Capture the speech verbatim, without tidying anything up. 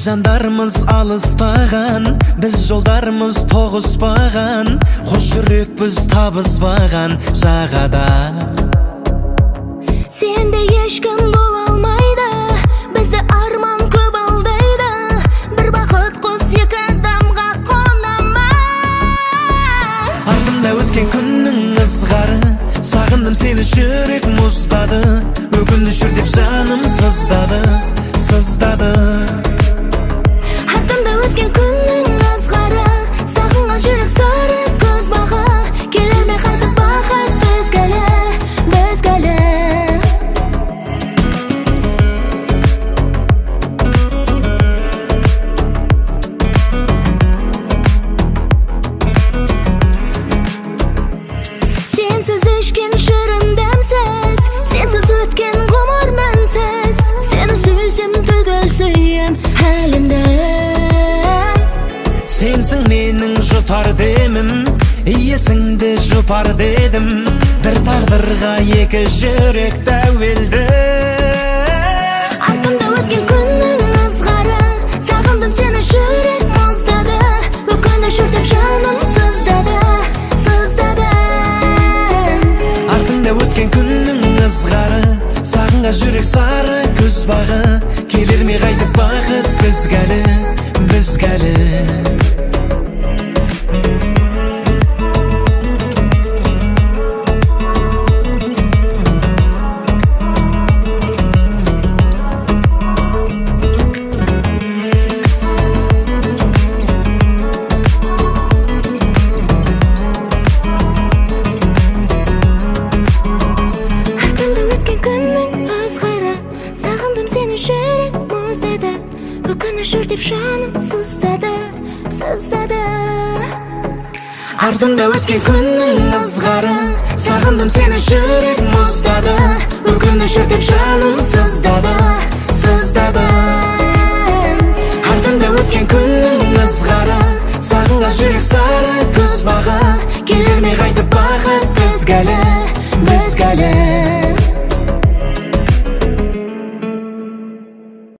Жандарымыз алыстаған, біз жолдарымыз тоғыспаған, қош жүрекпіз табыспаған жағада. Сенде ешкім бола алмайды, бізді арман көп алдайды. Бір бақыт құс екі адамға қонама. Артымда өткен күннің ызғары, сағындым сені, жүрек мұздады. Өкініш жүр деп жаным сыздады, сыздады. Артымда өткен күннің ызғары, сағынған жүрек сары көз бағы. Келер ме қайтып бақыт бізгәлі, бізгәлі. Сенсіз ішкен шырын дәмсіз, сенсіз өткен ғұмыр мәнсіз. Сені сүйсем түгел сүйем әлемді. Сенсің менің жұтар демім, есіңді жұпар дедім. Бір тағдырға екі жүрек тәуелді. Артымда өткен күннің ызғары, сағындым сені, жүрек мұздады. Өкініш жүр деп жаным сыздады, сыздады. Артымда өткен күннің ызғары, сағынған жүрек сары көз бағы. Келер ме қайтып бақыт бізгәлі, бізгәлі. Жүрек мұздады, өкініш жүр деп жаным сыздады, сыздады. Артымда өткен күннің ызғары, сағындым сені, жүрек мұздады. Өкініш жүр деп жаным сыздады, сыздады. Артымда өткен күннің